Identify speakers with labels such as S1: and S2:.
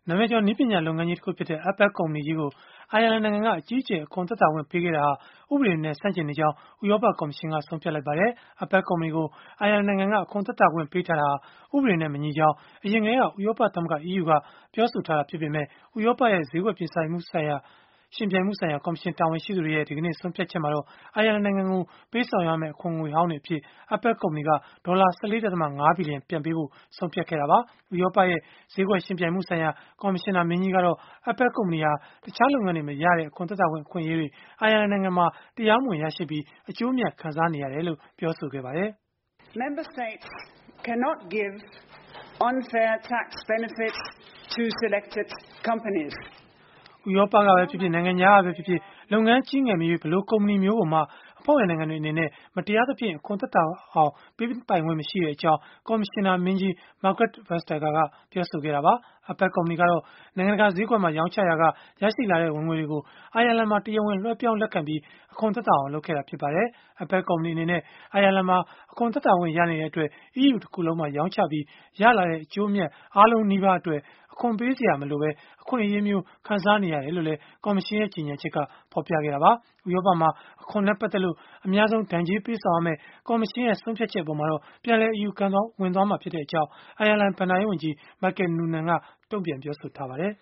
S1: နာမည်ကျော်နည်းပညာလုပ်ငန်းကြီးတစ်ခုဖြစ်တဲ့ Apple ကုမ္ပဏီကြီးကိုအိုင်ယာလန်နိုင်ငံကအကြီးအကျယ်အခွန်သက်သာခွင့်ပေးခဲ့တာဟာဥပဒေနဲ့ဆန့်ကျင်နေကြောင်းဥရောပကော်မရှင်ကဆုံးဖြတ်လိုက်ပါတယ်။ Apple ကုမ္ပဏီကိုအိုင်ယာလန်နိုင်ငံကအခွန်သက်သာခွင့်ပေးထားတာဟာဥပဒေနဲ့မညီကြောင်းအရင်ကတည်းကဥရောပသမဂ္ဂ EU ကပြောဆိုထားတာဖြစ်ပေမဲ့ဥရောပရဲ့ဈေးကွက်ပြိုင်ရှင်ပြိုင်မှုဆိုင်ရာကော်မရှင်တာဝန်ရှိသူတွေရဲ့ဒီကနေ့ဆုံးဖြတ်ချက်မှာတော့အိုင်ယာလန်နိုင်ငံကိုပေးဆောင်ရမယ့်အခွန်ငွေဟောင်းတွေအဖြစ် Apple ကုမ္ပဏီကဒေါ်လာ 14.5 ဘီလီယံပြန်ပေးဖို့ဆုံးဖြတ်ခဲ့တာပါ။ ဥရောပရဲ့ဈေးကွက်ရှင်ပြိုင်မှုဆိုင်ရာကော်မရှင်နာမင်းကြီးကတော့ Apple ကုမ္ပဏီဟာတခြားလုပ်ငန်းတွေမရတဲ့အခွန်သက်သာခွင့်အခွင့်အရေးတွေအိုင်ယာလန်နိုင်ငံမှာတရားမဝင်ရရှိပြီးအကျိုးအမြတ်ခံစားနေရတယ်လို့ပြောဆိုခဲ့ပါတယ်
S2: ။ Member States cannot give unfair tax benefits to selected companies.
S1: ဥရောပကပဲဖြစ်ဖြစ်နိုင်ငံခြားကပဲဖြစ်ဖြစ်လုပ်ငန်းကြီးငယ်မရွေးဘယ်လိုကုမ္ပဏီမျိုးကိုမှအဖွဲ့ဝင်နိုင်ငံတွေအနေနဲ့မတရားသဖြင့်အခွန်သက်သာအောင်ပေးပိုင်ခွင့်မရှိကြောင်းကော်မရှင်နာမင်းကြီး Margrethe Vestager ကပြောဆိုခဲ့တာပါ။ Apple ကုမ္ပဏီကတော့နိုင်ငံတကာဈေးကွက်မှာရောင်းချရာကရရှိလာတဲ့ဝင်ငွေတွေကိုအိုင်ယာလန်မှာတရားဝင်လွှဲပြောင်းလက်ခံပြီးအခွန်သက်သာအောင်လုပ်ခဲ့တာဖြစ်ပါတယ်။ Apple ကုမ္ပဏီအနေနဲ့အိုင်ယာလန်မှာအခွန်သက်သာခွင့်ရနေတဲ့အတွက် EU တစ်ခုလုံးမှာရောင်းချပြီးရလာတဲ့အကျိုးအမြတ်အားလုံးနီးပါးအတွက်အခွန်ပေးစရာမလိုဘဲအခွင့်အရေးမျိုးခံစားနေရတယ်လို့လည်းကော်မရှင်ရဲ့ကြေညာချက်ကဖော်ပြခဲ့တာပါ။ဥရောပမှာအခွန်နဲ့ပတ်သက်လို့အများဆုံးဒဏ်ကြေးပေးဆောင်ရမယ့်ကော်မရှင်ရဲ့ဆုံးဖြတ်ချက်အပေါ်မှာတော့ပြန်လည်အယူခံဝင်သွားမှာဖြစ်ကြောင်းအိုင်ယာလန်ဘဏ္ဍာရေးဝန်ကြီး Michael Noonan ကတုံ့ပြန်ပြောဆိုထားပါတယ်